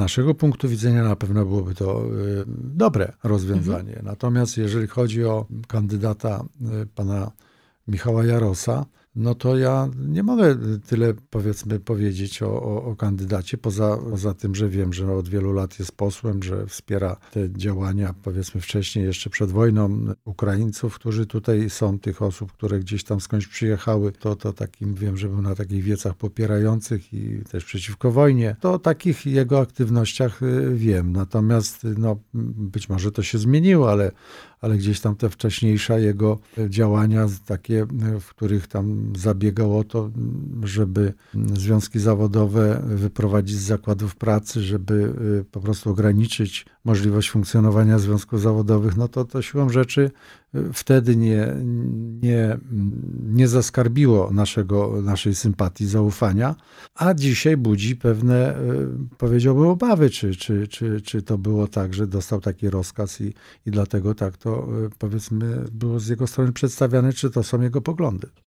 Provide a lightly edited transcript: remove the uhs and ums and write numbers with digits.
naszego punktu widzenia na pewno byłoby to dobre rozwiązanie. Natomiast jeżeli chodzi o kandydata pana Michała Jarosa, no to ja nie mogę tyle, powiedzmy, powiedzieć o kandydacie, poza tym, że wiem, że od wielu lat jest posłem, że wspiera te działania, powiedzmy wcześniej, jeszcze przed wojną, Ukraińców, którzy tutaj są, tych osób, które gdzieś tam skądś przyjechały, to takim, wiem, że był na takich wiecach popierających i też przeciwko wojnie. To o takich jego aktywnościach wiem. Natomiast, no, być może to się zmieniło, ale gdzieś tam te wcześniejsze jego działania, takie, w których tam zabiegał o to, żeby związki zawodowe wyprowadzić z zakładów pracy, żeby po prostu ograniczyć możliwość funkcjonowania związków zawodowych, no to siłą rzeczy wtedy nie zaskarbiło naszej sympatii, zaufania, a dzisiaj budzi pewne, powiedziałbym, obawy, czy to było tak, że dostał taki rozkaz i dlatego tak to, powiedzmy, było z jego strony przedstawiane, czy to są jego poglądy.